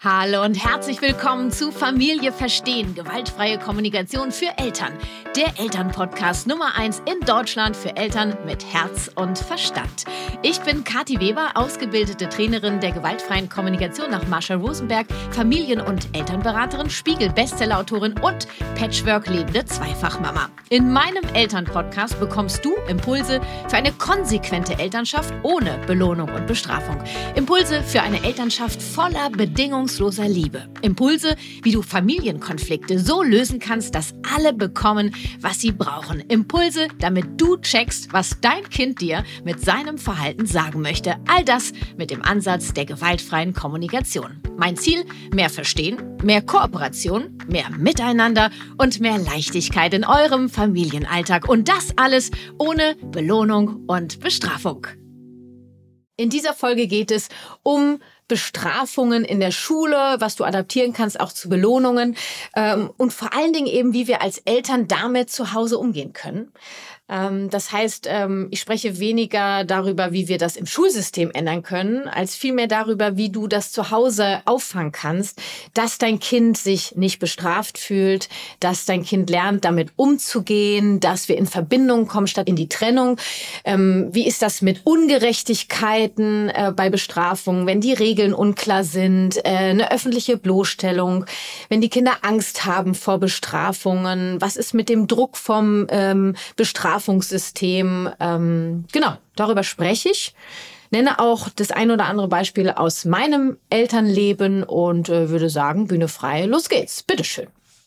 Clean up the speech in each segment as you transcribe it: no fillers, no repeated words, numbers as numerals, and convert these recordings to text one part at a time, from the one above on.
Hallo und herzlich willkommen zu Familie verstehen, gewaltfreie Kommunikation für Eltern. Der Elternpodcast Nummer 1 in Deutschland für Eltern mit Herz und Verstand. Ich bin Kathi Weber, ausgebildete Trainerin der gewaltfreien Kommunikation nach Marshall Rosenberg, Familien- und Elternberaterin, Spiegel-Bestsellerautorin und Patchwork-lebende Zweifachmama. In meinem Elternpodcast bekommst du Impulse für eine konsequente Elternschaft ohne Belohnung und Bestrafung. Impulse für eine Elternschaft voller bedingungsloser Liebe. Impulse, wie du Familienkonflikte so lösen kannst, dass alle bekommen, was sie brauchen. Impulse, damit du checkst, was dein Kind dir mit seinem Verhalten sagen möchte. All das mit dem Ansatz der gewaltfreien Kommunikation. Mein Ziel: mehr Verstehen, mehr Kooperation, mehr Miteinander und mehr Leichtigkeit in eurem Familienalltag. Und das alles ohne Belohnung und Bestrafung. In dieser Folge geht es um Bestrafungen in der Schule, was du adaptieren kannst, auch zu Belohnungen und vor allen Dingen eben, wie wir als Eltern damit zu Hause umgehen können. Das heißt, ich spreche weniger darüber, wie wir das im Schulsystem ändern können, als vielmehr darüber, wie du das zu Hause auffangen kannst, dass dein Kind sich nicht bestraft fühlt, dass dein Kind lernt, damit umzugehen, dass wir in Verbindung kommen statt in die Trennung. Wie ist das mit Ungerechtigkeiten bei Bestrafungen, wenn die Regeln unklar sind, eine öffentliche Bloßstellung, wenn die Kinder Angst haben vor Bestrafungen, was ist mit dem Druck vom Bestrafungssystem? Genau, darüber spreche ich. Nenne auch das ein oder andere Beispiel aus meinem Elternleben und würde sagen, Bühne frei, los geht's. Bitteschön.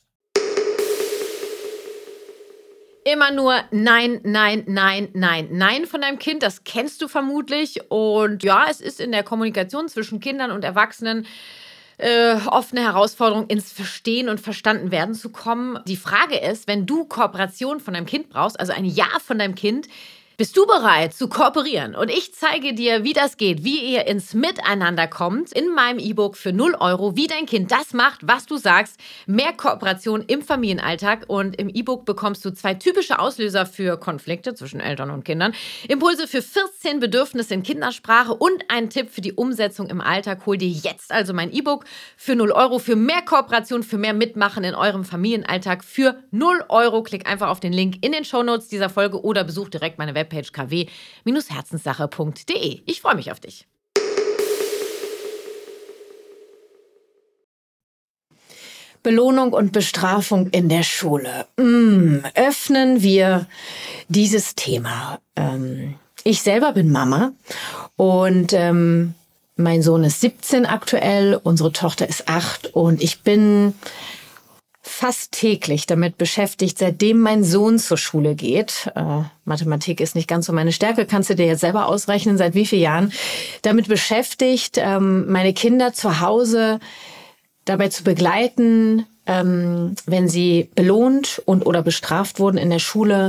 Immer nur Nein, Nein, Nein, Nein, Nein von deinem Kind, das kennst du vermutlich. Und ja, es ist in der Kommunikation zwischen Kindern und Erwachsenen oft eine Herausforderung, ins Verstehen und Verstandenwerden zu kommen. Die Frage ist, wenn du Kooperation von deinem Kind brauchst, also ein Ja von deinem Kind, bist du bereit zu kooperieren? Und ich zeige dir, wie das geht, wie ihr ins Miteinander kommt, in meinem E-Book für 0 €, wie dein Kind das macht, was du sagst. Mehr Kooperation im Familienalltag. Und im E-Book bekommst du 2 typische Auslöser für Konflikte zwischen Eltern und Kindern, Impulse für 14 Bedürfnisse in Kindersprache und einen Tipp für die Umsetzung im Alltag. Hol dir jetzt also mein E-Book für 0 € für mehr Kooperation, für mehr Mitmachen in eurem Familienalltag für 0 €. Klick einfach auf den Link in den Shownotes dieser Folge oder besuch direkt meine Webpage kw-herzenssache.de. Ich freue mich auf dich. Belohnung und Bestrafung in der Schule. Öffnen wir dieses Thema. Ich selber bin Mama und mein Sohn ist 17 aktuell, unsere Tochter ist 8 und ich bin fast täglich damit beschäftigt, seitdem mein Sohn zur Schule geht. Mathematik ist nicht ganz so meine Stärke, kannst du dir jetzt selber ausrechnen, seit wie vielen Jahren, damit beschäftigt, meine Kinder zu Hause dabei zu begleiten, wenn sie belohnt und oder bestraft wurden in der Schule,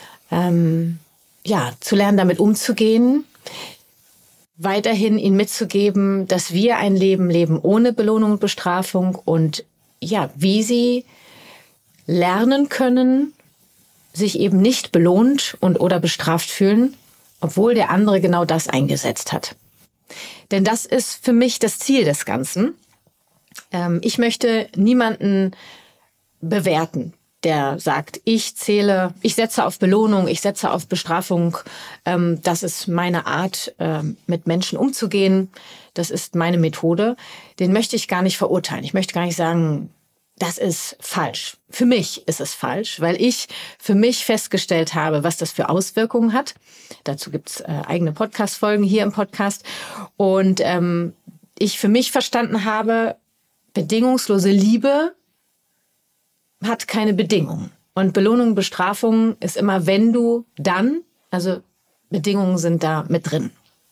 zu lernen, damit umzugehen, weiterhin ihnen mitzugeben, dass wir ein Leben leben ohne Belohnung und Bestrafung und wie sie lernen können, sich eben nicht belohnt und oder bestraft fühlen, obwohl der andere genau das eingesetzt hat. Denn das ist für mich das Ziel des Ganzen. Ich möchte niemanden bewerten, der sagt, ich setze auf Belohnung, ich setze auf Bestrafung. Das ist meine Art, mit Menschen umzugehen. Das ist meine Methode. Den möchte ich gar nicht verurteilen. Ich möchte gar nicht sagen, das ist falsch. Für mich ist es falsch, weil ich für mich festgestellt habe, was das für Auswirkungen hat. Dazu gibt's eigene Podcast-Folgen hier im Podcast. Und ich für mich verstanden habe, bedingungslose Liebe hat keine Bedingungen. Und Belohnung, Bestrafung ist immer wenn du, dann. Also Bedingungen sind da mit drin.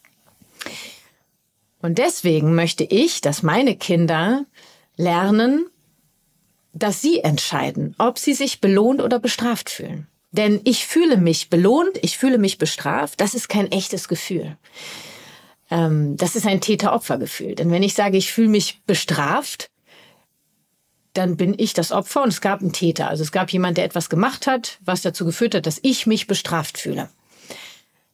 Und deswegen möchte ich, dass meine Kinder lernen, dass sie entscheiden, ob sie sich belohnt oder bestraft fühlen. Denn ich fühle mich belohnt, ich fühle mich bestraft, das ist kein echtes Gefühl. Das ist ein Täter-Opfer-Gefühl. Denn wenn ich sage, ich fühle mich bestraft, dann bin ich das Opfer und es gab einen Täter. Also es gab jemand, der etwas gemacht hat, was dazu geführt hat, dass ich mich bestraft fühle.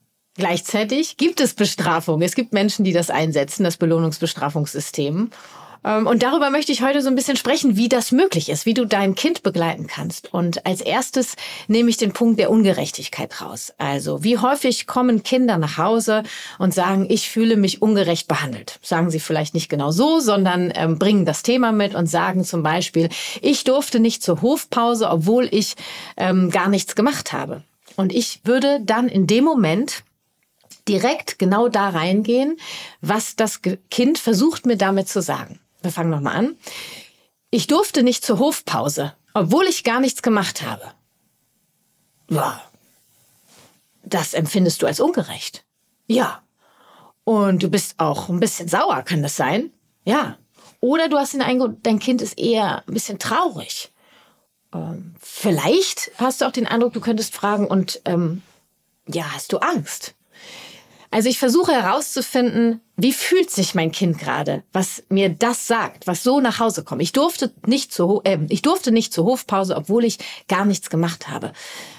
Gleichzeitig gibt es Bestrafung. Es gibt Menschen, die das einsetzen, das Belohnungsbestrafungssystem. Und darüber möchte ich heute so ein bisschen sprechen, wie das möglich ist, wie du dein Kind begleiten kannst. Und als erstes nehme ich den Punkt der Ungerechtigkeit raus. Also wie häufig kommen Kinder nach Hause und sagen, ich fühle mich ungerecht behandelt. Sagen sie vielleicht nicht genau so, sondern bringen das Thema mit und sagen zum Beispiel, ich durfte nicht zur Hofpause, obwohl ich gar nichts gemacht habe. Und ich würde dann in dem Moment direkt genau da reingehen, was das Kind versucht mir damit zu sagen. Wir fangen nochmal an. Ich durfte nicht zur Hofpause, obwohl ich gar nichts gemacht habe. Ja, das empfindest du als ungerecht. Ja. Und du bist auch ein bisschen sauer, kann das sein? Ja. Oder du hast den Eindruck, dein Kind ist eher ein bisschen traurig. Vielleicht hast du auch den Eindruck, du könntest fragen, und hast du Angst? Also ich versuche herauszufinden, wie fühlt sich mein Kind gerade, was mir das sagt, was so nach Hause kommt. Ich durfte nicht zur Hofpause, obwohl ich gar nichts gemacht habe.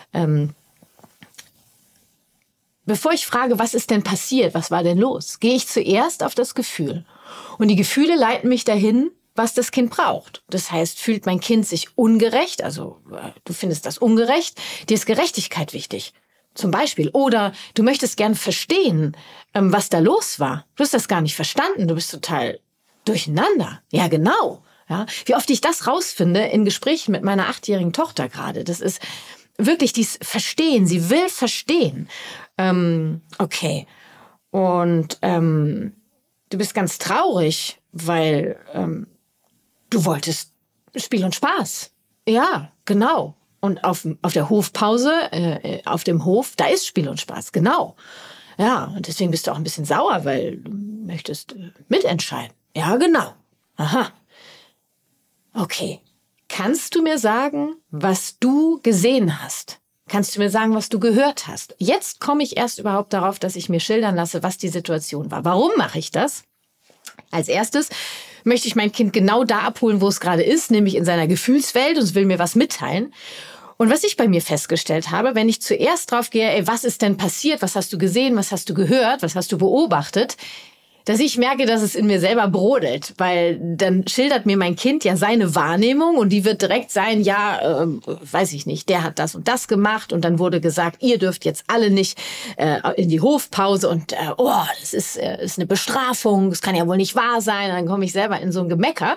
Bevor ich frage, was ist denn passiert, was war denn los, gehe ich zuerst auf das Gefühl. Und die Gefühle leiten mich dahin, was das Kind braucht. Das heißt, fühlt mein Kind sich ungerecht, also du findest das ungerecht, dir ist Gerechtigkeit wichtig. Zum Beispiel. Oder du möchtest gern verstehen, was da los war. Du hast das gar nicht verstanden. Du bist total durcheinander. Ja, genau. Ja, wie oft ich das rausfinde in Gesprächen mit meiner 8-jährigen Tochter gerade. Das ist wirklich dieses Verstehen. Sie will verstehen. Okay. Und du bist ganz traurig, weil du wolltest Spiel und Spaß. Ja, genau. Und auf der Hofpause, auf dem Hof, da ist Spiel und Spaß, genau. Ja, und deswegen bist du auch ein bisschen sauer, weil du möchtest mitentscheiden. Ja, genau. Aha. Okay. Kannst du mir sagen, was du gesehen hast? Kannst du mir sagen, was du gehört hast? Jetzt komme ich erst überhaupt darauf, dass ich mir schildern lasse, was die Situation war. Warum mache ich das? Als erstes möchte ich mein Kind genau da abholen, wo es gerade ist, nämlich in seiner Gefühlswelt, und es will mir was mitteilen. Und was ich bei mir festgestellt habe, wenn ich zuerst drauf gehe, was ist denn passiert, was hast du gesehen, was hast du gehört, was hast du beobachtet, dass ich merke, dass es in mir selber brodelt, weil dann schildert mir mein Kind ja seine Wahrnehmung und die wird direkt sein, weiß ich nicht, der hat das und das gemacht und dann wurde gesagt, ihr dürft jetzt alle nicht in die Hofpause und das ist eine Bestrafung, das kann ja wohl nicht wahr sein, dann komme ich selber in so ein Gemecker.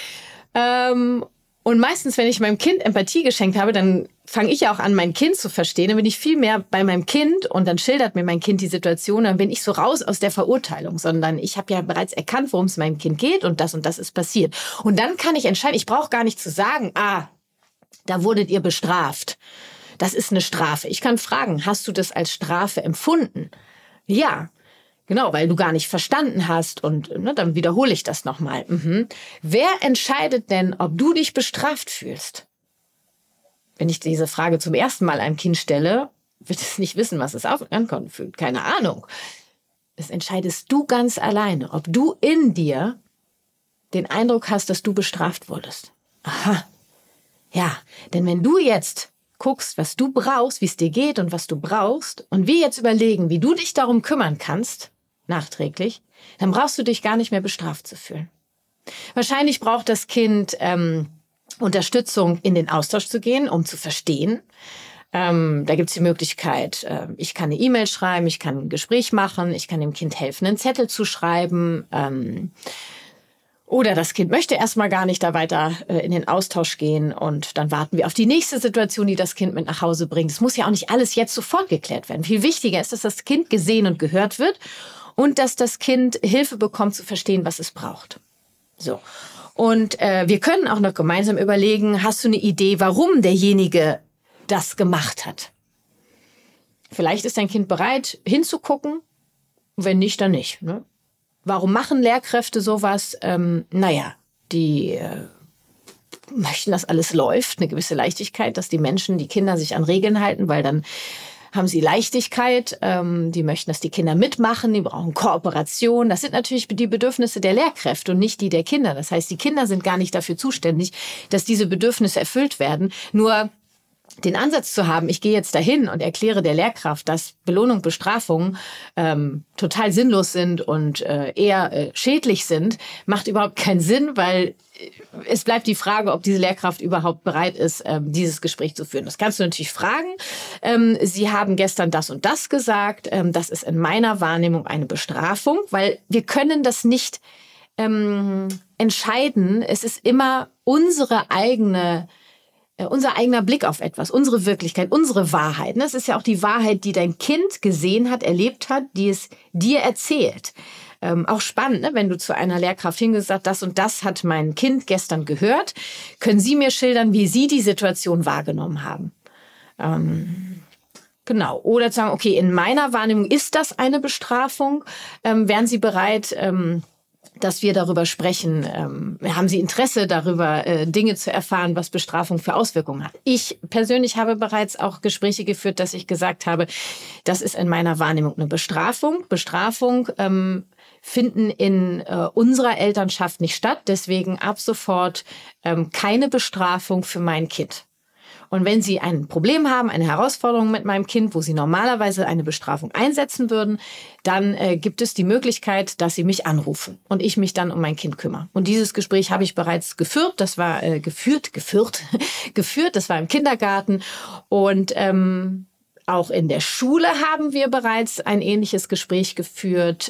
Und meistens, wenn ich meinem Kind Empathie geschenkt habe, dann fange ich ja auch an, mein Kind zu verstehen. Dann bin ich viel mehr bei meinem Kind und dann schildert mir mein Kind die Situation. Dann bin ich so raus aus der Verurteilung, sondern ich habe ja bereits erkannt, worum es meinem Kind geht und das ist passiert. Und dann kann ich entscheiden, ich brauche gar nicht zu sagen, da wurdet ihr bestraft. Das ist eine Strafe. Ich kann fragen, hast du das als Strafe empfunden? Ja. Genau, weil du gar nicht verstanden hast und dann wiederhole ich das nochmal. Wer entscheidet denn, ob du dich bestraft fühlst? Wenn ich diese Frage zum ersten Mal einem Kind stelle, wird es nicht wissen, was es ankommen fühlt. Keine Ahnung. Das entscheidest du ganz alleine, ob du in dir den Eindruck hast, dass du bestraft wurdest. Aha. Ja, denn wenn du jetzt guckst, was du brauchst, wie es dir geht und was du brauchst, und wir jetzt überlegen, wie du dich darum kümmern kannst, nachträglich, dann brauchst du dich gar nicht mehr bestraft zu fühlen. Wahrscheinlich braucht das Kind Unterstützung, in den Austausch zu gehen, um zu verstehen. Da gibt es die Möglichkeit, ich kann eine E-Mail schreiben, ich kann ein Gespräch machen, ich kann dem Kind helfen, einen Zettel zu schreiben. Oder das Kind möchte erstmal gar nicht da weiter in den Austausch gehen und dann warten wir auf die nächste Situation, die das Kind mit nach Hause bringt. Es muss ja auch nicht alles jetzt sofort geklärt werden. Viel wichtiger ist, dass das Kind gesehen und gehört wird und dass das Kind Hilfe bekommt, zu verstehen, was es braucht. So. Und wir können auch noch gemeinsam überlegen, hast du eine Idee, warum derjenige das gemacht hat? Vielleicht ist dein Kind bereit, hinzugucken. Wenn nicht, dann nicht. Ne? Warum machen Lehrkräfte sowas? Die möchten, dass alles läuft, eine gewisse Leichtigkeit, dass die Kinder sich an Regeln halten, weil dann haben sie Leichtigkeit. Die möchten, dass die Kinder mitmachen, die brauchen Kooperation. Das sind natürlich die Bedürfnisse der Lehrkräfte und nicht die der Kinder. Das heißt, die Kinder sind gar nicht dafür zuständig, dass diese Bedürfnisse erfüllt werden. Nur den Ansatz zu haben, ich gehe jetzt dahin und erkläre der Lehrkraft, dass Belohnung, Bestrafung total sinnlos sind und eher schädlich sind, macht überhaupt keinen Sinn, weil es bleibt die Frage, ob diese Lehrkraft überhaupt bereit ist, dieses Gespräch zu führen. Das kannst du natürlich fragen. Sie haben gestern das und das gesagt. Das ist in meiner Wahrnehmung eine Bestrafung, weil wir können das nicht entscheiden. Es ist immer unser eigener Blick auf etwas, unsere Wirklichkeit, unsere Wahrheit. Das ist ja auch die Wahrheit, die dein Kind gesehen hat, erlebt hat, die es dir erzählt. Auch spannend, ne? Wenn du zu einer Lehrkraft hingesagt, das und das hat mein Kind gestern gehört. Können Sie mir schildern, wie Sie die Situation wahrgenommen haben? Genau. Oder zu sagen, okay, in meiner Wahrnehmung ist das eine Bestrafung. Wären Sie bereit, dass wir darüber sprechen? Haben Sie Interesse darüber, Dinge zu erfahren, was Bestrafung für Auswirkungen hat? Ich persönlich habe bereits auch Gespräche geführt, dass ich gesagt habe, das ist in meiner Wahrnehmung eine Bestrafung. Bestrafung finden in unserer Elternschaft nicht statt. Deswegen ab sofort keine Bestrafung für mein Kind. Und wenn Sie ein Problem haben, eine Herausforderung mit meinem Kind, wo Sie normalerweise eine Bestrafung einsetzen würden, dann gibt es die Möglichkeit, dass Sie mich anrufen und ich mich dann um mein Kind kümmere. Und dieses Gespräch habe ich bereits geführt. Das war geführt. Das war im Kindergarten. Und auch in der Schule haben wir bereits ein ähnliches Gespräch geführt.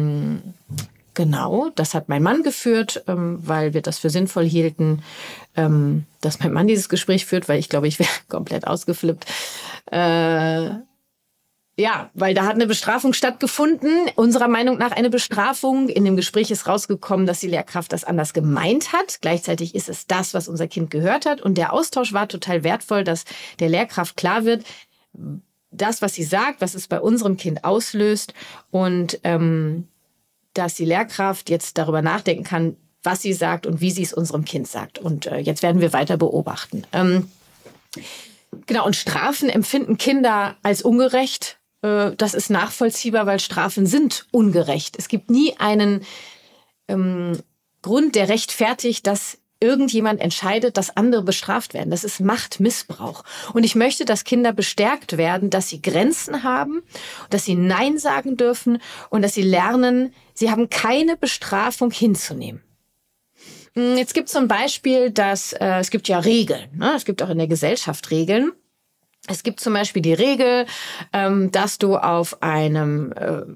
Genau, das hat mein Mann geführt, weil wir das für sinnvoll hielten, dass mein Mann dieses Gespräch führt, weil ich glaube, ich wäre komplett ausgeflippt. Ja, weil da hat eine Bestrafung stattgefunden. Unserer Meinung nach eine Bestrafung. In dem Gespräch ist rausgekommen, dass die Lehrkraft das anders gemeint hat. Gleichzeitig ist es das, was unser Kind gehört hat. Und der Austausch war total wertvoll, dass der Lehrkraft klar wird, das, was sie sagt, was es bei unserem Kind auslöst und dass die Lehrkraft jetzt darüber nachdenken kann, was sie sagt und wie sie es unserem Kind sagt. Und jetzt werden wir weiter beobachten. Genau, und Strafen empfinden Kinder als ungerecht. Das ist nachvollziehbar, weil Strafen sind ungerecht. Es gibt nie einen Grund, der rechtfertigt, dass irgendjemand entscheidet, dass andere bestraft werden. Das ist Machtmissbrauch. Und ich möchte, dass Kinder bestärkt werden, dass sie Grenzen haben, dass sie Nein sagen dürfen und dass sie lernen, sie haben keine Bestrafung hinzunehmen. Jetzt gibt es so ein Beispiel, dass es gibt ja Regeln. Ne? Es gibt auch in der Gesellschaft Regeln. Es gibt zum Beispiel die Regel, dass du auf einem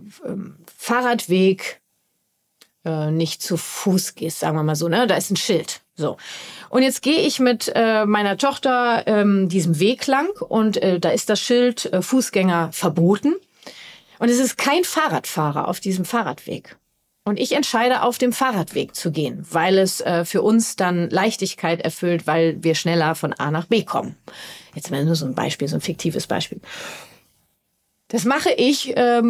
Fahrradweg nicht zu Fuß gehst, sagen wir mal so. Ne? Da ist ein Schild. So. Und jetzt gehe ich mit meiner Tochter diesem Weg lang und da ist das Schild Fußgänger verboten. Und es ist kein Fahrradfahrer auf diesem Fahrradweg. Und ich entscheide, auf dem Fahrradweg zu gehen, weil es für uns dann Leichtigkeit erfüllt, weil wir schneller von A nach B kommen. Jetzt mal nur so ein Beispiel, so ein fiktives Beispiel. Das mache ich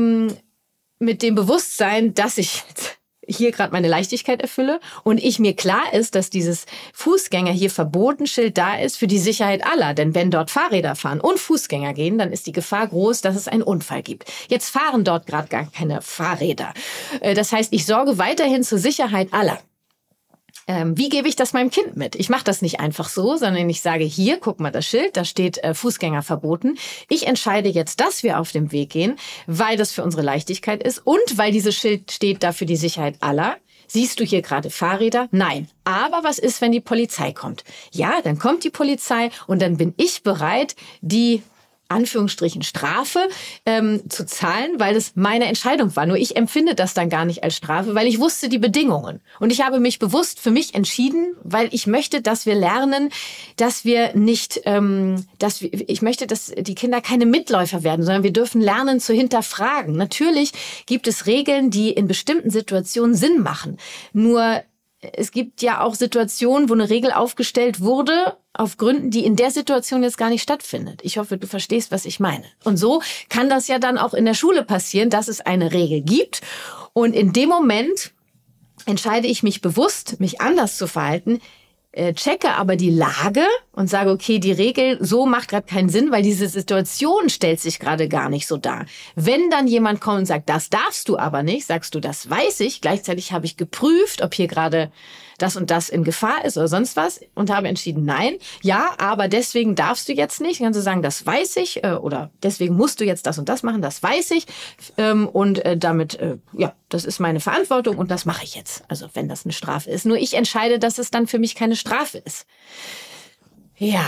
mit dem Bewusstsein, dass ich hier gerade meine Leichtigkeit erfülle und ich mir klar ist, dass dieses Fußgänger hier Verbotenschild da ist für die Sicherheit aller. Denn wenn dort Fahrräder fahren und Fußgänger gehen, dann ist die Gefahr groß, dass es einen Unfall gibt. Jetzt fahren dort gerade gar keine Fahrräder. Das heißt, ich sorge weiterhin zur Sicherheit aller. Wie gebe ich das meinem Kind mit? Ich mache das nicht einfach so, sondern ich sage, hier, guck mal das Schild, da steht Fußgänger verboten. Ich entscheide jetzt, dass wir auf dem Weg gehen, weil das für unsere Leichtigkeit ist und weil dieses Schild steht da für die Sicherheit aller. Siehst du hier gerade Fahrräder? Nein. Aber was ist, wenn die Polizei kommt? Ja, dann kommt die Polizei und dann bin ich bereit, die Anführungsstrichen Strafe zu zahlen, weil es meine Entscheidung war. Nur ich empfinde das dann gar nicht als Strafe, weil ich wusste die Bedingungen. Und ich habe mich bewusst für mich entschieden, weil ich möchte, dass wir lernen, dass wir nicht, ich möchte, dass die Kinder keine Mitläufer werden, sondern wir dürfen lernen zu hinterfragen. Natürlich gibt es Regeln, die in bestimmten Situationen Sinn machen. Nur es gibt ja auch Situationen, wo eine Regel aufgestellt wurde, auf Gründen, die in der Situation jetzt gar nicht stattfindet. Ich hoffe, du verstehst, was ich meine. Und so kann das ja dann auch in der Schule passieren, dass es eine Regel gibt. Und in dem Moment entscheide ich mich bewusst, mich anders zu verhalten, checke aber die Lage und sage, okay, die Regel so macht gerade keinen Sinn, weil diese Situation stellt sich gerade gar nicht so dar. Wenn dann jemand kommt und sagt, das darfst du aber nicht, sagst du, das weiß ich. Gleichzeitig habe ich geprüft, ob hier gerade das und das in Gefahr ist oder sonst was und habe entschieden, nein, ja, aber deswegen darfst du jetzt nicht. Dann kannst du sagen, das weiß ich oder deswegen musst du jetzt das und das machen, das weiß ich und damit, das ist meine Verantwortung und das mache ich jetzt. Also wenn das eine Strafe ist. Nur ich entscheide, dass es dann für mich keine Strafe ist. Ja,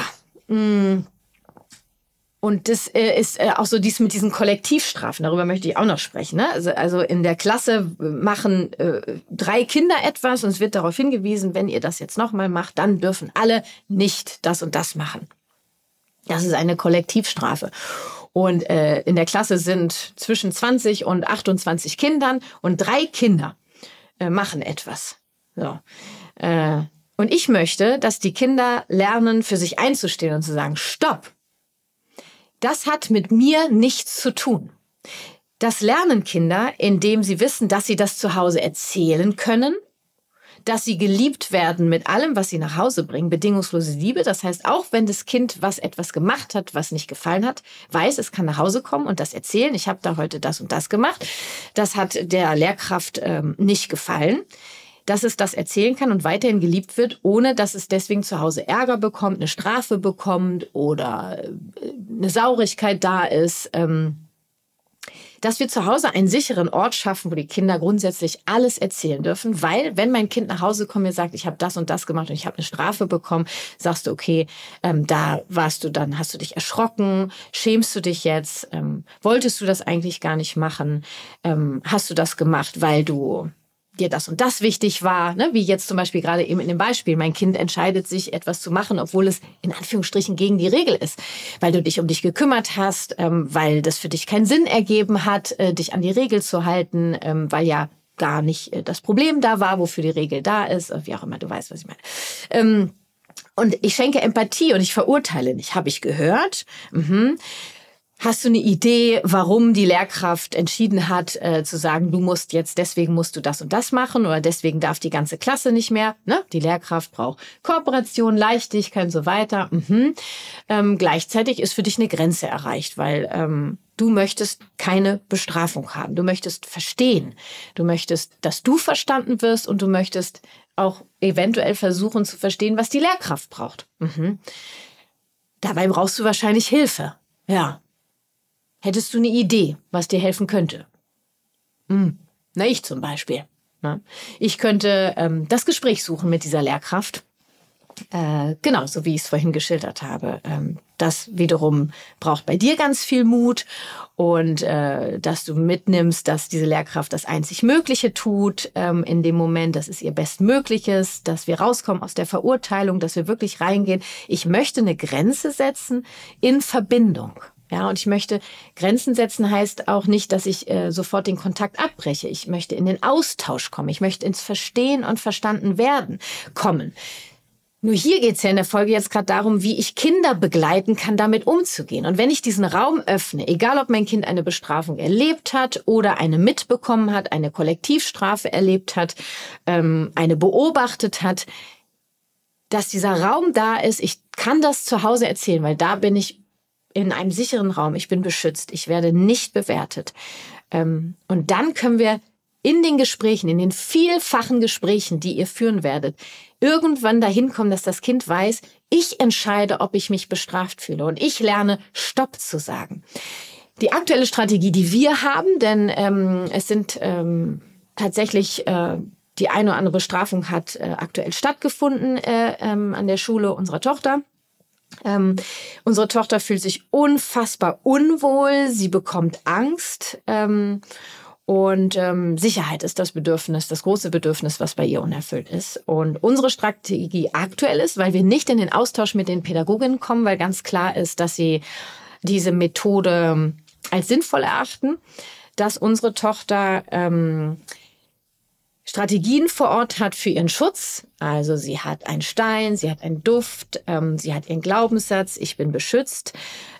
und das ist auch so dies mit diesen Kollektivstrafen, darüber möchte ich auch noch sprechen. Ne? Also in der Klasse machen 3 Kinder etwas und es wird darauf hingewiesen, wenn ihr das jetzt nochmal macht, dann dürfen alle nicht das und das machen. Das ist eine Kollektivstrafe. Und in der Klasse sind zwischen 20 und 28 Kindern und 3 Kinder machen etwas. So. Und ich möchte, dass die Kinder lernen, für sich einzustehen und zu sagen, stopp, das hat mit mir nichts zu tun. Das lernen Kinder, indem sie wissen, dass sie das zu Hause erzählen können, dass sie geliebt werden mit allem, was sie nach Hause bringen, bedingungslose Liebe. Das heißt, auch wenn das Kind etwas gemacht hat, was nicht gefallen hat, weiß, es kann nach Hause kommen und das erzählen. Ich habe da heute das und das gemacht. Das hat der Lehrkraft nicht gefallen. Dass es das erzählen kann und weiterhin geliebt wird, ohne dass es deswegen zu Hause Ärger bekommt, eine Strafe bekommt oder eine Saurigkeit da ist. Dass wir zu Hause einen sicheren Ort schaffen, wo die Kinder grundsätzlich alles erzählen dürfen. Weil, wenn mein Kind nach Hause kommt und mir sagt, ich habe das und das gemacht und ich habe eine Strafe bekommen, sagst du, okay, da warst du dann, hast du dich erschrocken, schämst du dich jetzt, wolltest du das eigentlich gar nicht machen, hast du das gemacht, weil du dir das und das wichtig war, ne? Wie jetzt zum Beispiel gerade eben in dem Beispiel. Mein Kind entscheidet sich, etwas zu machen, obwohl es in Anführungsstrichen gegen die Regel ist, weil du dich um dich gekümmert hast, weil das für dich keinen Sinn ergeben hat, dich an die Regel zu halten, weil ja gar nicht das Problem da war, wofür die Regel da ist, wie auch immer, du weißt, was ich meine. Und ich schenke Empathie und ich verurteile nicht, habe ich gehört. Hast du eine Idee, warum die Lehrkraft entschieden hat, zu sagen, deswegen musst du das und das machen oder deswegen darf die ganze Klasse nicht mehr? Ne? Die Lehrkraft braucht Kooperation, Leichtigkeit und so weiter. Gleichzeitig ist für dich eine Grenze erreicht, weil du möchtest keine Bestrafung haben. Du möchtest verstehen. Du möchtest, dass du verstanden wirst und du möchtest auch eventuell versuchen zu verstehen, was die Lehrkraft braucht. Dabei brauchst du wahrscheinlich Hilfe. Ja. Hättest du eine Idee, was dir helfen könnte? Na, ich zum Beispiel. Ne? Ich könnte das Gespräch suchen mit dieser Lehrkraft. Genau, so wie ich es vorhin geschildert habe. Das wiederum braucht bei dir ganz viel Mut und dass du mitnimmst, dass diese Lehrkraft das einzig Mögliche tut in dem Moment, das ist ihr Bestmögliches, dass wir rauskommen aus der Verurteilung, dass wir wirklich reingehen. Ich möchte eine Grenze setzen in Verbindung. Ja, und ich möchte Grenzen setzen heißt auch nicht, dass ich sofort den Kontakt abbreche. Ich möchte in den Austausch kommen. Ich möchte ins Verstehen und verstanden werden kommen. Nur hier geht es ja in der Folge jetzt gerade darum, wie ich Kinder begleiten kann, damit umzugehen. Und wenn ich diesen Raum öffne, egal ob mein Kind eine Bestrafung erlebt hat oder eine mitbekommen hat, eine Kollektivstrafe erlebt hat, eine beobachtet hat, dass dieser Raum da ist, ich kann das zu Hause erzählen, weil da bin ich in einem sicheren Raum, ich bin beschützt, ich werde nicht bewertet. Und dann können wir in den Gesprächen, in den vielfachen Gesprächen, die ihr führen werdet, irgendwann dahin kommen, dass das Kind weiß, ich entscheide, ob ich mich bestraft fühle und ich lerne, Stopp zu sagen. Die aktuelle Strategie, die wir haben, denn es sind tatsächlich die eine oder andere Bestrafung hat aktuell stattgefunden an der Schule unserer Tochter. Unsere Tochter fühlt sich unfassbar unwohl, sie bekommt Angst und Sicherheit ist das Bedürfnis, das große Bedürfnis, was bei ihr unerfüllt ist. Und unsere Strategie aktuell ist, weil wir nicht in den Austausch mit den Pädagoginnen kommen, weil ganz klar ist, dass sie diese Methode als sinnvoll erachten, dass unsere Tochter Strategien vor Ort hat für ihren Schutz. Also sie hat einen Stein, sie hat einen Duft, sie hat ihren Glaubenssatz, ich bin beschützt.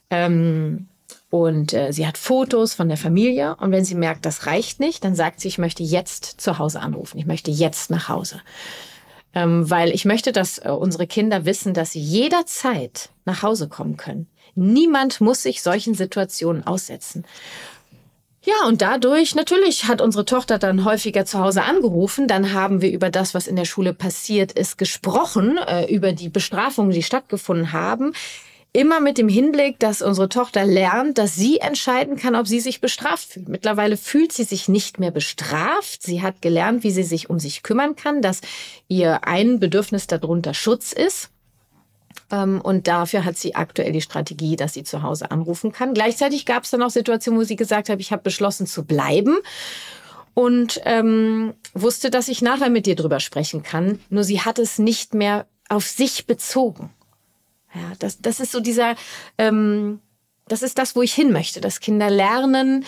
Und sie hat Fotos von der Familie. Und wenn sie merkt, das reicht nicht, dann sagt sie, ich möchte jetzt zu Hause anrufen. Ich möchte jetzt nach Hause. weil ich möchte, dass unsere Kinder wissen, dass sie jederzeit nach Hause kommen können. Niemand muss sich solchen Situationen aussetzen. Ja, und dadurch, natürlich hat unsere Tochter dann häufiger zu Hause angerufen. Dann haben wir über das, was in der Schule passiert ist, gesprochen, über die Bestrafungen, die stattgefunden haben. Immer mit dem Hinblick, dass unsere Tochter lernt, dass sie entscheiden kann, ob sie sich bestraft fühlt. Mittlerweile fühlt sie sich nicht mehr bestraft. Sie hat gelernt, wie sie sich um sich kümmern kann, dass ihr ein Bedürfnis darunter Schutz ist. Und dafür hat sie aktuell die Strategie, dass sie zu Hause anrufen kann. Gleichzeitig gab es dann auch Situationen, wo sie gesagt hat, ich habe beschlossen zu bleiben und wusste, dass ich nachher mit dir drüber sprechen kann. Nur sie hat es nicht mehr auf sich bezogen. Ja, das ist so dieser, das ist das, wo ich hin möchte, dass Kinder lernen,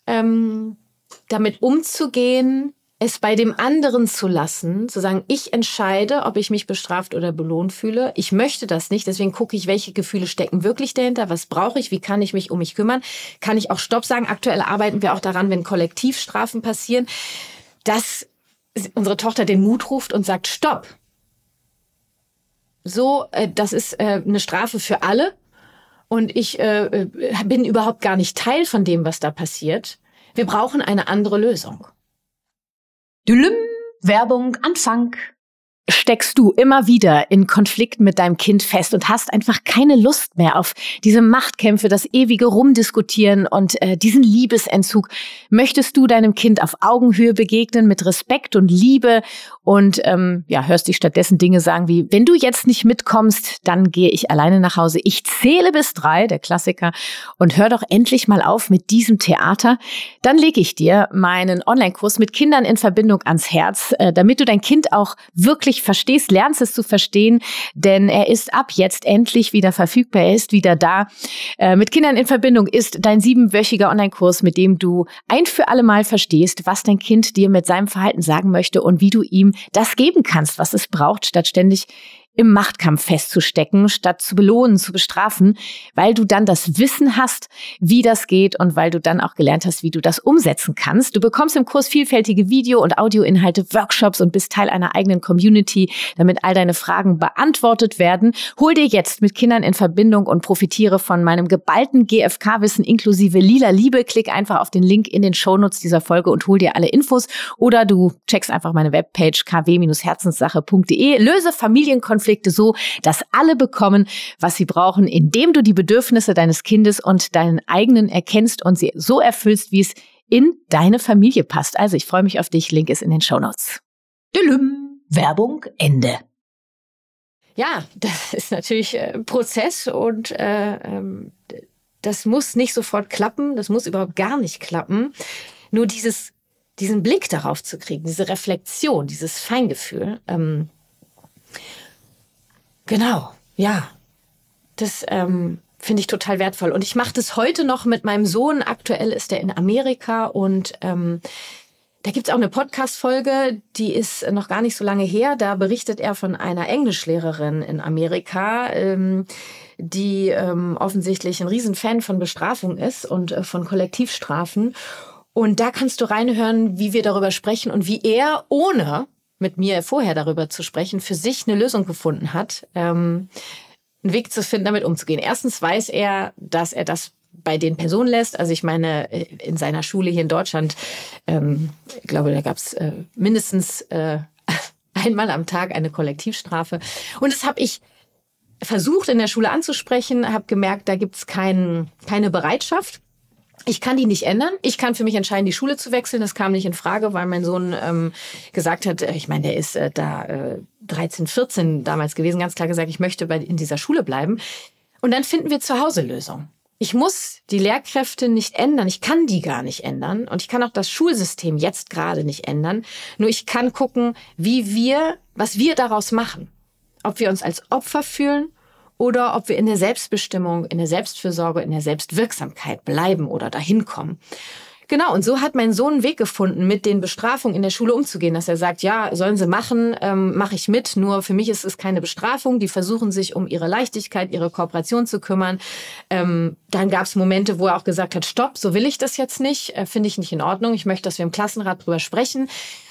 damit umzugehen, es bei dem anderen zu lassen, zu sagen, ich entscheide, ob ich mich bestraft oder belohnt fühle. Ich möchte das nicht, deswegen gucke ich, welche Gefühle stecken wirklich dahinter, was brauche ich, wie kann ich mich um mich kümmern, kann ich auch Stopp sagen. Aktuell arbeiten wir auch daran, wenn Kollektivstrafen passieren, dass unsere Tochter den Mut ruft und sagt, Stopp. So, das ist eine Strafe für alle und ich bin überhaupt gar nicht Teil von dem, was da passiert. Wir brauchen eine andere Lösung. Dülüm, Werbung, Anfang. Steckst du immer wieder in Konflikten mit deinem Kind fest und hast einfach keine Lust mehr auf diese Machtkämpfe, das ewige Rumdiskutieren und diesen Liebesentzug? Möchtest du deinem Kind auf Augenhöhe begegnen mit Respekt und Liebe und hörst dich stattdessen Dinge sagen wie, wenn du jetzt nicht mitkommst, dann gehe ich alleine nach Hause. Ich zähle bis 3, der Klassiker, und hör doch endlich mal auf mit diesem Theater. Dann lege ich dir meinen Online-Kurs mit Kindern in Verbindung ans Herz, damit du dein Kind auch wirklich verstehst, lernst es zu verstehen, denn er ist ab jetzt endlich wieder verfügbar, er ist wieder da. Mit Kindern in Verbindung ist dein 7-wöchiger Online-Kurs, mit dem du ein für alle Mal verstehst, was dein Kind dir mit seinem Verhalten sagen möchte und wie du ihm das geben kannst, was es braucht, statt ständig im Machtkampf festzustecken, statt zu belohnen, zu bestrafen, weil du dann das Wissen hast, wie das geht und weil du dann auch gelernt hast, wie du das umsetzen kannst. Du bekommst im Kurs vielfältige Video- und Audioinhalte, Workshops und bist Teil einer eigenen Community, damit all deine Fragen beantwortet werden. Hol dir jetzt mit Kindern in Verbindung und profitiere von meinem geballten GfK-Wissen inklusive lila Liebe. Klick einfach auf den Link in den Shownotes dieser Folge und hol dir alle Infos oder du checkst einfach meine Webpage kw-herzenssache.de. Löse Familienkonflikte so, dass alle bekommen, was sie brauchen, indem du die Bedürfnisse deines Kindes und deinen eigenen erkennst und sie so erfüllst, wie es in deine Familie passt. Also ich freue mich auf dich. Link ist in den Shownotes. Dülüm, Werbung, Ende. Ja, das ist natürlich Prozess und das muss nicht sofort klappen. Das muss überhaupt gar nicht klappen. Nur diesen Blick darauf zu kriegen, diese Reflexion, dieses Feingefühl, genau, ja, das finde ich total wertvoll. Und ich mache das heute noch mit meinem Sohn. Aktuell ist er in Amerika und da gibt's auch eine Podcast-Folge, die ist noch gar nicht so lange her. Da berichtet er von einer Englischlehrerin in Amerika, die offensichtlich ein Riesenfan von Bestrafung ist und von Kollektivstrafen. Und da kannst du reinhören, wie wir darüber sprechen und wie er, ohne mit mir vorher darüber zu sprechen, für sich eine Lösung gefunden hat, einen Weg zu finden, damit umzugehen. Erstens weiß er, dass er das bei den Personen lässt. Also ich meine, in seiner Schule hier in Deutschland, ich glaube, da gab es mindestens einmal am Tag eine Kollektivstrafe. Und das habe ich versucht in der Schule anzusprechen, habe gemerkt, da gibt es keine Bereitschaft. Ich kann die nicht ändern. Ich kann für mich entscheiden, die Schule zu wechseln. Das kam nicht in Frage, weil mein Sohn gesagt hat, ich meine, der ist 13, 14 damals gewesen, ganz klar gesagt, ich möchte in dieser Schule bleiben. Und dann finden wir zu Hause Lösungen. Ich muss die Lehrkräfte nicht ändern. Ich kann die gar nicht ändern. Und ich kann auch das Schulsystem jetzt gerade nicht ändern. Nur ich kann gucken, was wir daraus machen. Ob wir uns als Opfer fühlen oder ob wir in der Selbstbestimmung, in der Selbstfürsorge, in der Selbstwirksamkeit bleiben oder dahin kommen. Genau, und so hat mein Sohn einen Weg gefunden, mit den Bestrafungen in der Schule umzugehen, dass er sagt, ja, sollen sie machen, mache ich mit, nur für mich ist es keine Bestrafung, die versuchen sich um ihre Leichtigkeit, ihre Kooperation zu kümmern. Dann gab es Momente, wo er auch gesagt hat, stopp, so will ich das jetzt nicht, finde ich nicht in Ordnung, ich möchte, dass wir im Klassenrat drüber sprechen.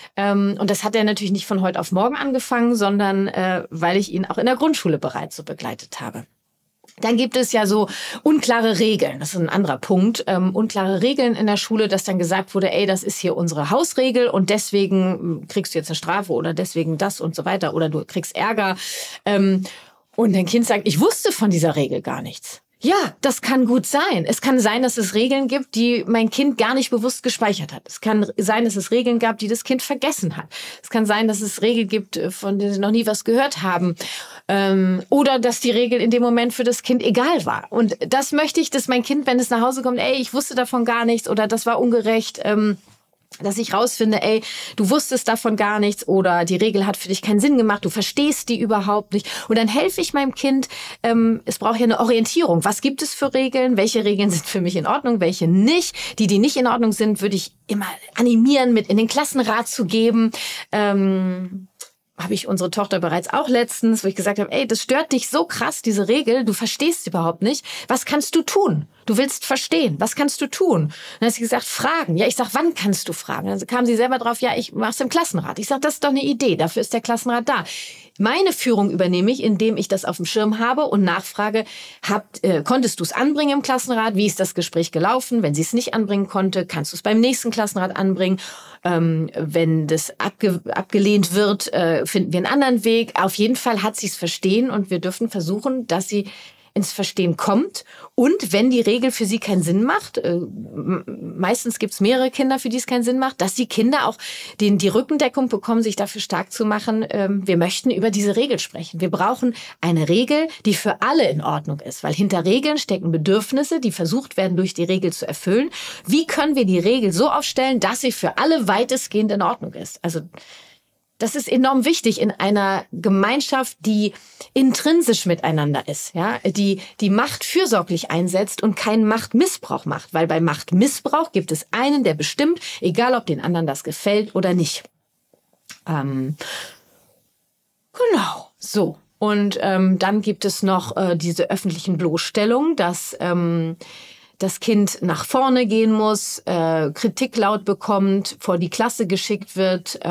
Und das hat er natürlich nicht von heute auf morgen angefangen, sondern weil ich ihn auch in der Grundschule bereits so begleitet habe. Dann gibt es ja so unklare Regeln. Das ist ein anderer Punkt. Unklare Regeln in der Schule, dass dann gesagt wurde, ey, das ist hier unsere Hausregel und deswegen kriegst du jetzt eine Strafe oder deswegen das und so weiter oder du kriegst Ärger. Und dein Kind sagt, ich wusste von dieser Regel gar nichts. Ja, das kann gut sein. Es kann sein, dass es Regeln gibt, die mein Kind gar nicht bewusst gespeichert hat. Es kann sein, dass es Regeln gab, die das Kind vergessen hat. Es kann sein, dass es Regeln gibt, von denen sie noch nie was gehört haben. Oder dass die Regel in dem Moment für das Kind egal war. Und das möchte ich, dass mein Kind, wenn es nach Hause kommt, ey, ich wusste davon gar nichts oder das war ungerecht, dass ich rausfinde, ey, du wusstest davon gar nichts oder die Regel hat für dich keinen Sinn gemacht, du verstehst die überhaupt nicht. Und dann helfe ich meinem Kind, es braucht ja eine Orientierung. Was gibt es für Regeln? Welche Regeln sind für mich in Ordnung, welche nicht? Die nicht in Ordnung sind, würde ich immer animieren, mit in den Klassenrat zu geben. Habe ich unsere Tochter bereits auch letztens, wo ich gesagt habe, ey, das stört dich so krass, diese Regel, du verstehst sie überhaupt nicht. Was kannst du tun? Du willst verstehen. Was kannst du tun? Dann hat sie gesagt, fragen. Ja, ich sag, wann kannst du fragen? Dann kam sie selber drauf, ja, ich mach's im Klassenrat. Ich sag, das ist doch eine Idee, dafür ist der Klassenrat da. Meine Führung übernehme ich, indem ich das auf dem Schirm habe und nachfrage, konntest du es anbringen im Klassenrat? Wie ist das Gespräch gelaufen? Wenn sie es nicht anbringen konnte, kannst du es beim nächsten Klassenrat anbringen. Wenn das abgelehnt wird, finden wir einen anderen Weg. Auf jeden Fall hat sie es verstehen und wir dürfen versuchen, dass sie ins Verstehen kommt. Und wenn die Regel für sie keinen Sinn macht, meistens gibt es mehrere Kinder, für die es keinen Sinn macht, dass die Kinder auch die Rückendeckung bekommen, sich dafür stark zu machen, wir möchten über diese Regel sprechen. Wir brauchen eine Regel, die für alle in Ordnung ist, weil hinter Regeln stecken Bedürfnisse, die versucht werden, durch die Regel zu erfüllen. Wie können wir die Regel so aufstellen, dass sie für alle weitestgehend in Ordnung ist? Also das ist enorm wichtig in einer Gemeinschaft, die intrinsisch miteinander ist, ja, die Macht fürsorglich einsetzt und keinen Machtmissbrauch macht, weil bei Machtmissbrauch gibt es einen, der bestimmt, egal ob den anderen das gefällt oder nicht. Genau, so. Und dann gibt es noch diese öffentlichen Bloßstellungen, dass das Kind nach vorne gehen muss, Kritik laut bekommt, vor die Klasse geschickt wird.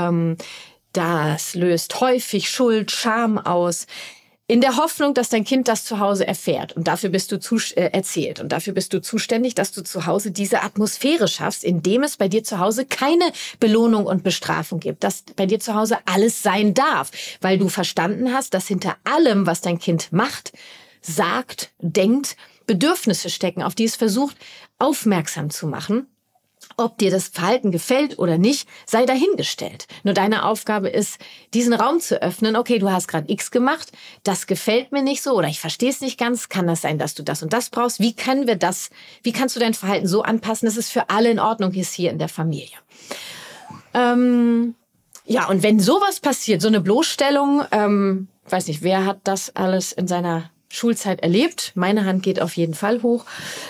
Das löst häufig Schuld, Scham aus, in der Hoffnung, dass dein Kind das zu Hause erfährt. Und dafür bist du erzählt. Und dafür bist du zuständig, dass du zu Hause diese Atmosphäre schaffst, indem es bei dir zu Hause keine Belohnung und Bestrafung gibt. Dass bei dir zu Hause alles sein darf. Weil du verstanden hast, dass hinter allem, was dein Kind macht, sagt, denkt, Bedürfnisse stecken, auf die es versucht, aufmerksam zu machen. Ob dir das Verhalten gefällt oder nicht, sei dahingestellt. Nur deine Aufgabe ist, diesen Raum zu öffnen. Okay, du hast gerade X gemacht, das gefällt mir nicht so oder ich verstehe es nicht ganz. Kann das sein, dass du das und das brauchst? Wie kannst du dein Verhalten so anpassen, dass es für alle in Ordnung ist hier in der Familie? Ja, und wenn sowas passiert, so eine Bloßstellung, weiß nicht, wer hat das alles in seiner Schulzeit erlebt? Meine Hand geht auf jeden Fall hoch.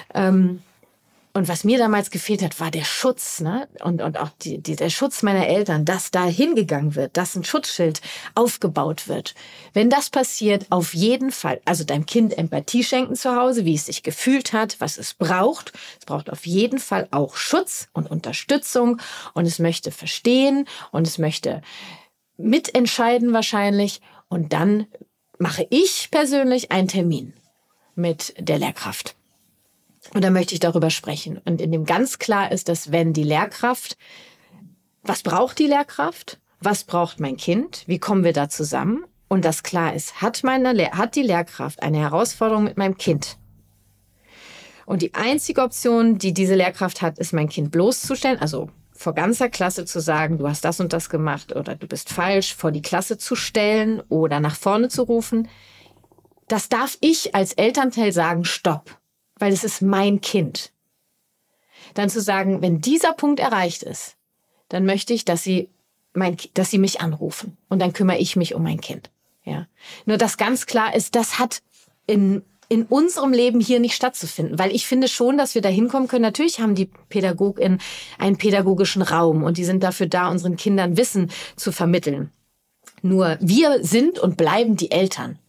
Und was mir damals gefehlt hat, war der Schutz, ne? Und auch der Schutz meiner Eltern, dass da hingegangen wird, dass ein Schutzschild aufgebaut wird. Wenn das passiert, auf jeden Fall, also deinem Kind Empathie schenken zu Hause, wie es sich gefühlt hat, was es braucht. Es braucht auf jeden Fall auch Schutz und Unterstützung und es möchte verstehen und es möchte mitentscheiden wahrscheinlich. Und dann mache ich persönlich einen Termin mit der Lehrkraft. Und da möchte ich darüber sprechen. Und in dem ganz klar ist, dass wenn die Lehrkraft, was braucht die Lehrkraft? Was braucht mein Kind? Wie kommen wir da zusammen? Und das klar ist, hat die Lehrkraft eine Herausforderung mit meinem Kind? Und die einzige Option, die diese Lehrkraft hat, ist, mein Kind bloßzustellen, also vor ganzer Klasse zu sagen, du hast das und das gemacht oder du bist falsch, vor die Klasse zu stellen oder nach vorne zu rufen. Das darf ich als Elternteil sagen, stopp. Weil es ist mein Kind. Dann zu sagen, wenn dieser Punkt erreicht ist, dann möchte ich, dass sie mich anrufen. Und dann kümmere ich mich um mein Kind. Ja. Nur dass ganz klar ist, das hat in unserem Leben hier nicht stattzufinden. Weil ich finde schon, dass wir da hinkommen können. Natürlich haben die PädagogInnen einen pädagogischen Raum und die sind dafür da, unseren Kindern Wissen zu vermitteln. Nur wir sind und bleiben die Eltern.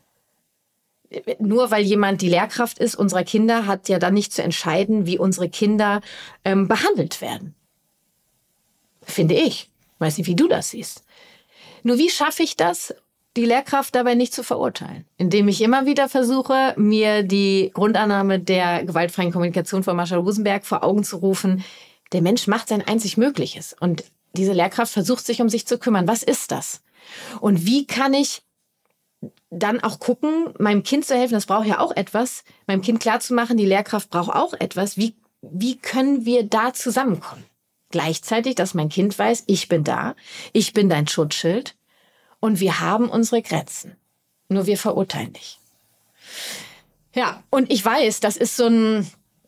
Nur weil jemand die Lehrkraft ist unserer Kinder, hat ja dann nicht zu entscheiden, wie unsere Kinder behandelt werden. Finde ich. Ich weiß nicht, wie du das siehst. Nur wie schaffe ich das, die Lehrkraft dabei nicht zu verurteilen? Indem ich immer wieder versuche, mir die Grundannahme der gewaltfreien Kommunikation von Marshall Rosenberg vor Augen zu rufen. Der Mensch macht sein einzig Mögliches. Und diese Lehrkraft versucht sich um sich zu kümmern. Was ist das? Und wie kann ich dann auch gucken, meinem Kind zu helfen? Das braucht ja auch etwas. Meinem Kind klarzumachen, die Lehrkraft braucht auch etwas. Wie können wir da zusammenkommen? Gleichzeitig, dass mein Kind weiß, ich bin da, ich bin dein Schutzschild und wir haben unsere Grenzen. Nur wir verurteilen dich. Ja, und ich weiß, das ist ein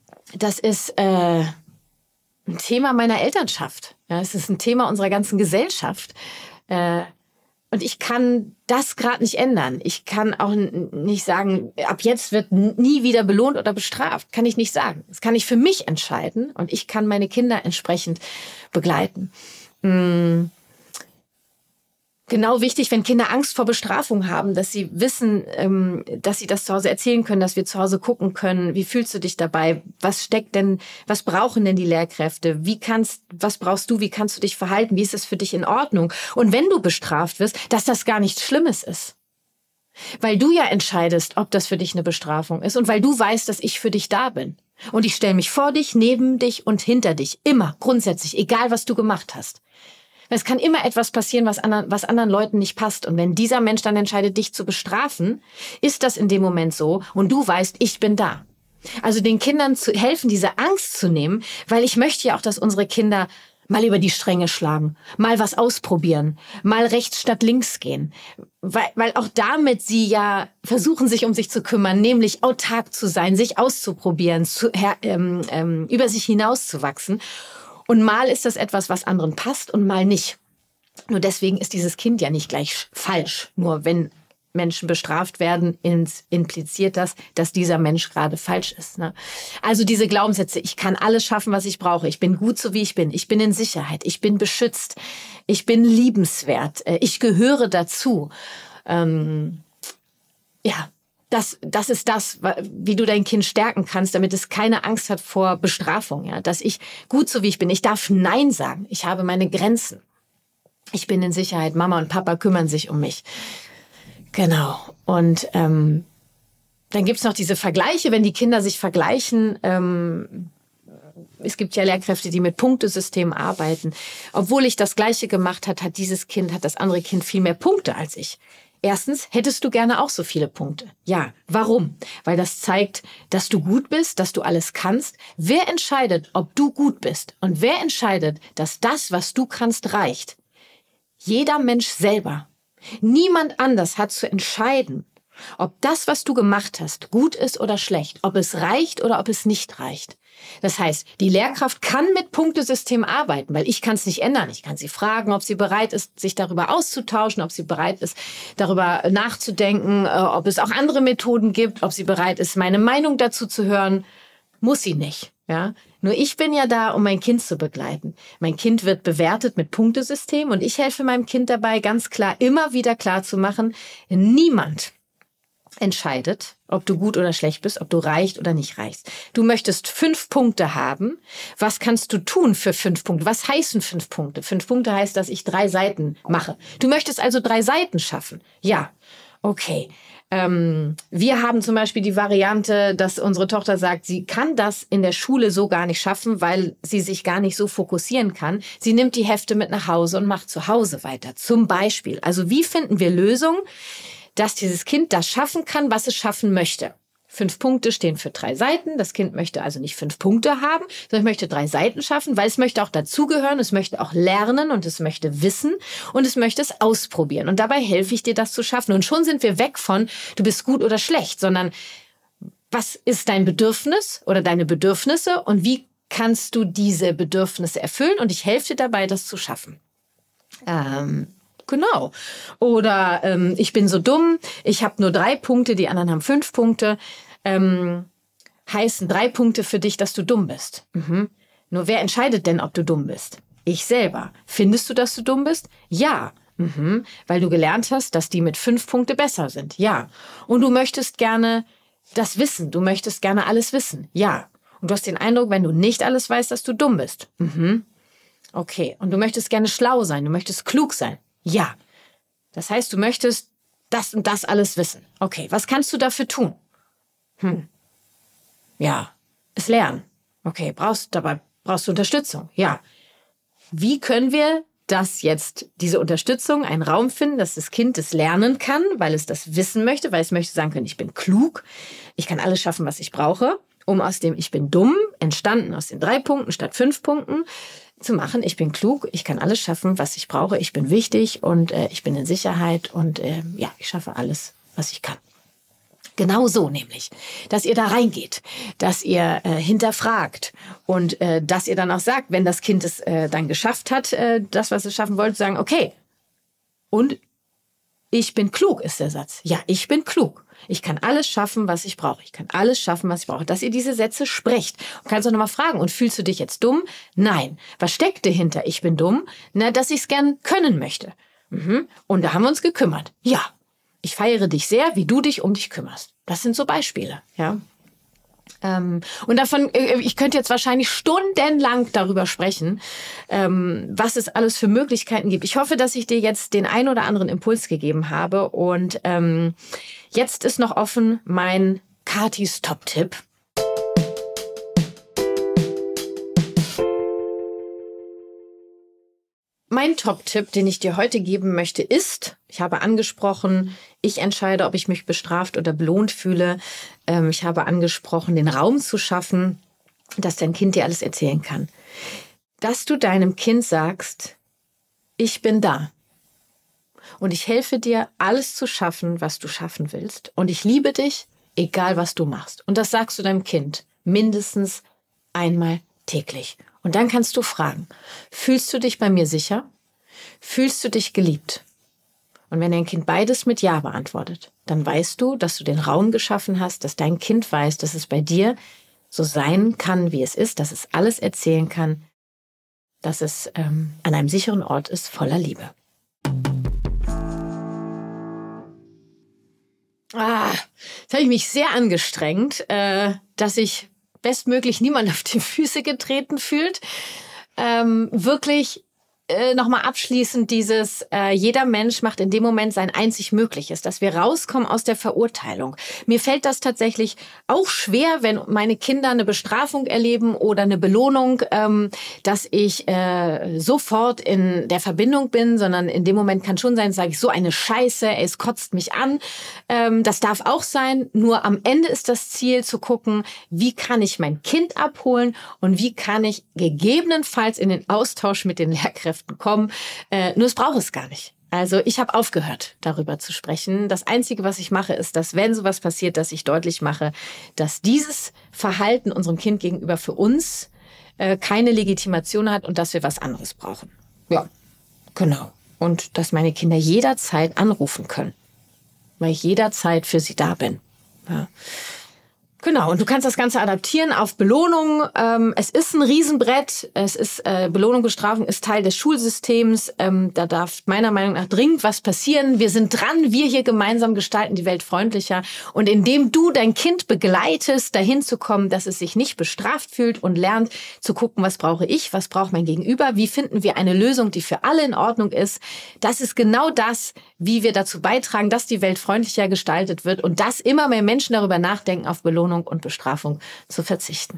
Thema meiner Elternschaft. Ja, es ist ein Thema unserer ganzen Gesellschaft. Und ich kann das gerade nicht ändern. Ich kann auch nicht sagen, ab jetzt wird nie wieder belohnt oder bestraft. Kann ich nicht sagen. Das kann ich für mich entscheiden und ich kann meine Kinder entsprechend begleiten. Genau wichtig, wenn Kinder Angst vor Bestrafung haben, dass sie wissen, dass sie das zu Hause erzählen können, dass wir zu Hause gucken können, wie fühlst du dich dabei, was brauchen denn die Lehrkräfte, was brauchst du, wie kannst du dich verhalten, wie ist es für dich in Ordnung? Und wenn du bestraft wirst, dass das gar nichts Schlimmes ist. Weil du ja entscheidest, ob das für dich eine Bestrafung ist und weil du weißt, dass ich für dich da bin. Und ich stelle mich vor dich, neben dich und hinter dich, immer, grundsätzlich, egal was du gemacht hast. Es kann immer etwas passieren, was anderen Leuten nicht passt. Und wenn dieser Mensch dann entscheidet, dich zu bestrafen, ist das in dem Moment so und du weißt, ich bin da. Also den Kindern zu helfen, diese Angst zu nehmen, weil ich möchte ja auch, dass unsere Kinder mal über die Stränge schlagen, mal was ausprobieren, mal rechts statt links gehen. Weil auch damit sie ja versuchen, sich um sich zu kümmern, nämlich autark zu sein, sich auszuprobieren, über sich hinauszuwachsen. Und mal ist das etwas, was anderen passt und mal nicht. Nur deswegen ist dieses Kind ja nicht gleich falsch. Nur wenn Menschen bestraft werden, impliziert das, dass dieser Mensch gerade falsch ist. Ne? Also diese Glaubenssätze, ich kann alles schaffen, was ich brauche. Ich bin gut, so wie ich bin. Ich bin in Sicherheit. Ich bin beschützt. Ich bin liebenswert. Ich gehöre dazu. Das ist das, wie du dein Kind stärken kannst, damit es keine Angst hat vor Bestrafung. Ja? Dass ich gut so wie ich bin. Ich darf Nein sagen. Ich habe meine Grenzen. Ich bin in Sicherheit. Mama und Papa kümmern sich um mich. Genau. Und dann gibt's noch diese Vergleiche, wenn die Kinder sich vergleichen. Es gibt ja Lehrkräfte, die mit Punktesystemen arbeiten. Obwohl ich das Gleiche gemacht habe, hat das andere Kind viel mehr Punkte als ich. Erstens, hättest du gerne auch so viele Punkte? Ja. Warum? Weil das zeigt, dass du gut bist, dass du alles kannst. Wer entscheidet, ob du gut bist? Und wer entscheidet, dass das, was du kannst, reicht? Jeder Mensch selber. Niemand anders hat zu entscheiden, ob das, was du gemacht hast, gut ist oder schlecht, ob es reicht oder ob es nicht reicht. Das heißt, die Lehrkraft kann mit Punktesystem arbeiten, weil ich kann es nicht ändern. Ich kann sie fragen, ob sie bereit ist, sich darüber auszutauschen, ob sie bereit ist, darüber nachzudenken, ob es auch andere Methoden gibt, ob sie bereit ist, meine Meinung dazu zu hören. Muss sie nicht. Ja? Nur ich bin ja da, um mein Kind zu begleiten. Mein Kind wird bewertet mit Punktesystem und ich helfe meinem Kind dabei, ganz klar, immer wieder klar zu machen, niemand entscheidet, ob du gut oder schlecht bist, ob du reicht oder nicht reichst. Du möchtest 5 Punkte haben. Was kannst du tun für 5 Punkte? Was heißen 5 Punkte? 5 Punkte heißt, dass ich 3 Seiten mache. Du möchtest also 3 Seiten schaffen. Ja, okay. Wir haben zum Beispiel die Variante, dass unsere Tochter sagt, sie kann das in der Schule so gar nicht schaffen, weil sie sich gar nicht so fokussieren kann. Sie nimmt die Hefte mit nach Hause und macht zu Hause weiter. Zum Beispiel. Also wie finden wir Lösungen, dass dieses Kind das schaffen kann, was es schaffen möchte? 5 Punkte stehen für 3 Seiten. Das Kind möchte also nicht 5 Punkte haben, sondern es möchte 3 Seiten schaffen, weil es möchte auch dazugehören, es möchte auch lernen und es möchte wissen und es möchte es ausprobieren. Und dabei helfe ich dir, das zu schaffen. Und schon sind wir weg von, du bist gut oder schlecht, sondern was ist dein Bedürfnis oder deine Bedürfnisse und wie kannst du diese Bedürfnisse erfüllen? Und ich helfe dir dabei, das zu schaffen. Genau. Oder ich bin so dumm, ich habe nur 3 Punkte, die anderen haben 5 Punkte. Heißen 3 Punkte für dich, dass du dumm bist. Nur wer entscheidet denn, ob du dumm bist? Ich selber. Findest du, dass du dumm bist? Ja. Weil du gelernt hast, dass die mit 5 Punkte besser sind. Ja. Und du möchtest gerne das wissen. Du möchtest gerne alles wissen. Ja. Und du hast den Eindruck, wenn du nicht alles weißt, dass du dumm bist. Okay, und du möchtest gerne schlau sein, du möchtest klug sein. Ja. Das heißt, du möchtest das und das alles wissen. Okay, was kannst du dafür tun? Ja, es lernen. Okay, brauchst du Unterstützung? Ja. Wie können wir diese Unterstützung, einen Raum finden, dass das Kind es lernen kann, weil es das wissen möchte, weil es möchte sagen können, ich bin klug, ich kann alles schaffen, was ich brauche, um aus dem Ich bin dumm, entstanden aus den 3 Punkten statt 5 Punkten, zu machen, ich bin klug, ich kann alles schaffen, was ich brauche, ich bin wichtig und ich bin in Sicherheit und ich schaffe alles, was ich kann. Genau so nämlich, dass ihr da reingeht, dass ihr hinterfragt und dass ihr dann auch sagt, wenn das Kind es dann geschafft hat, das, was es schaffen wollte, sagen, okay, und ich bin klug, ist der Satz. Ja, ich bin klug. Ich kann alles schaffen, was ich brauche. Ich kann alles schaffen, was ich brauche. Dass ihr diese Sätze sprecht. Und kannst auch nochmal fragen, und fühlst du dich jetzt dumm? Nein. Was steckt dahinter? Ich bin dumm? Na, dass ich es gern können möchte. Und da haben wir uns gekümmert. Ja. Ich feiere dich sehr, wie du dich um dich kümmerst. Das sind so Beispiele, ja. Und davon, ich könnte jetzt wahrscheinlich stundenlang darüber sprechen, was es alles für Möglichkeiten gibt. Ich hoffe, dass ich dir jetzt den ein oder anderen Impuls gegeben habe. Und jetzt ist noch offen mein Katis Top-Tipp. Mein Top-Tipp, den ich dir heute geben möchte, ist, ich habe angesprochen, ich entscheide, ob ich mich bestraft oder belohnt fühle. Ich habe angesprochen, den Raum zu schaffen, dass dein Kind dir alles erzählen kann. Dass du deinem Kind sagst, ich bin da. Und ich helfe dir, alles zu schaffen, was du schaffen willst. Und ich liebe dich, egal was du machst. Und das sagst du deinem Kind mindestens einmal täglich. Und dann kannst du fragen, fühlst du dich bei mir sicher? Fühlst du dich geliebt? Und wenn dein Kind beides mit Ja beantwortet, dann weißt du, dass du den Raum geschaffen hast, dass dein Kind weiß, dass es bei dir so sein kann, wie es ist, dass es alles erzählen kann, dass es an einem sicheren Ort ist, voller Liebe. Jetzt habe ich mich sehr angestrengt, dass ich bestmöglich niemand auf die Füße getreten fühlt. Wirklich nochmal abschließend jeder Mensch macht in dem Moment sein einzig Mögliches, dass wir rauskommen aus der Verurteilung. Mir fällt das tatsächlich auch schwer, wenn meine Kinder eine Bestrafung erleben oder eine Belohnung, dass ich sofort in der Verbindung bin, sondern in dem Moment kann schon sein, sage ich, so eine Scheiße, es kotzt mich an. Das darf auch sein, nur am Ende ist das Ziel zu gucken, wie kann ich mein Kind abholen und wie kann ich gegebenenfalls in den Austausch mit den Lehrkräften kommen. Nur es braucht es gar nicht. Also ich habe aufgehört, darüber zu sprechen. Das Einzige, was ich mache, ist, dass wenn sowas passiert, dass ich deutlich mache, dass dieses Verhalten unserem Kind gegenüber für uns keine Legitimation hat und dass wir was anderes brauchen. Ja, genau. Und dass meine Kinder jederzeit anrufen können, weil ich jederzeit für sie da bin. Ja. Genau, und du kannst das Ganze adaptieren auf Belohnung. Es ist ein Riesenbrett. Belohnung, Bestrafung ist Teil des Schulsystems. Da darf meiner Meinung nach dringend was passieren. Wir sind dran, wir hier gemeinsam gestalten die Welt freundlicher. Und indem du dein Kind begleitest, dahin zu kommen, dass es sich nicht bestraft fühlt und lernt zu gucken, was brauche ich, was braucht mein Gegenüber, wie finden wir eine Lösung, die für alle in Ordnung ist. Das ist genau das, wie wir dazu beitragen, dass die Welt freundlicher gestaltet wird und dass immer mehr Menschen darüber nachdenken, auf Belohnung und Bestrafung zu verzichten.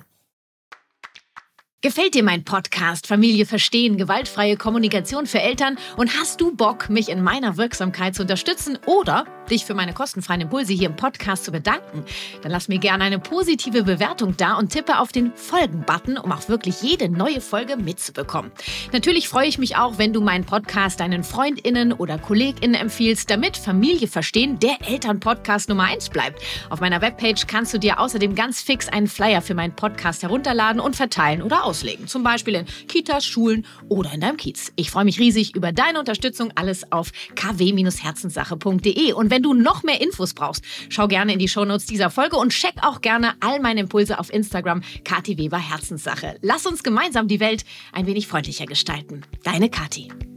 Gefällt dir mein Podcast Familie verstehen, gewaltfreie Kommunikation für Eltern und hast du Bock, mich in meiner Wirksamkeit zu unterstützen oder dich für meine kostenfreien Impulse hier im Podcast zu bedanken? Dann lass mir gerne eine positive Bewertung da und tippe auf den Folgen-Button, um auch wirklich jede neue Folge mitzubekommen. Natürlich freue ich mich auch, wenn du meinen Podcast deinen FreundInnen oder KollegInnen empfiehlst, damit Familie verstehen der Elternpodcast Nummer 1 bleibt. Auf meiner Webpage kannst du dir außerdem ganz fix einen Flyer für meinen Podcast herunterladen und verteilen oder auslegen. Zum Beispiel in Kitas, Schulen oder in deinem Kiez. Ich freue mich riesig über deine Unterstützung. Alles auf kw-herzenssache.de. Und wenn du noch mehr Infos brauchst, schau gerne in die Shownotes dieser Folge und check auch gerne all meine Impulse auf Instagram, Kathi Weber Herzenssache. Lass uns gemeinsam die Welt ein wenig freundlicher gestalten. Deine Kathi.